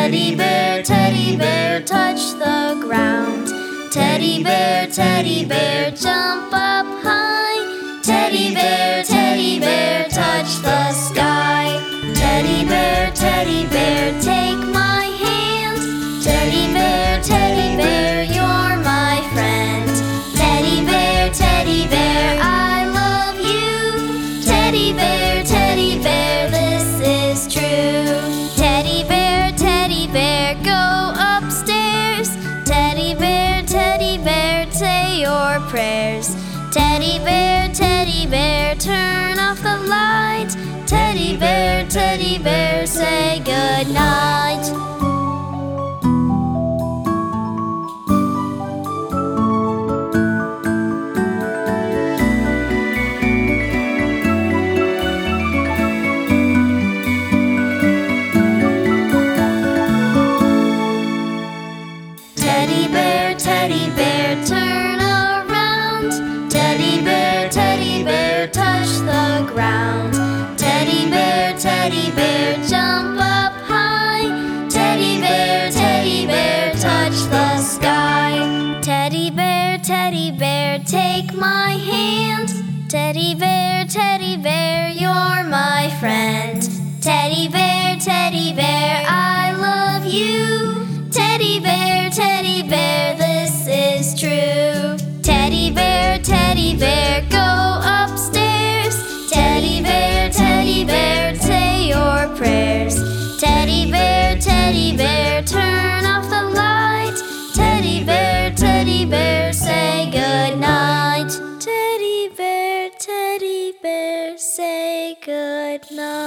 Teddy bear, touch the ground. Teddy bear, jump up high. Teddy bear, touch the sky. Teddy bear, take my hand. Teddy bear, you're my friend. Teddy bear, I love you. Teddy bear, this is true. Teddy bear, go upstairs. Teddy bear, say your prayers. Teddy bear, turn off the light. Teddy bear, say good night. Teddy bear, turn around. Teddy bear, touch the ground. Teddy bear, jump up high. Teddy bear, touch the sky. Teddy bear, take my hand. Teddy bear, you're my friend. Teddy bear, I love you. Teddy bear, this is true. Teddy bear, go upstairs. Teddy bear, say your prayers. Teddy bear, turn off the light. Teddy bear, say good night. Teddy bear, say good night.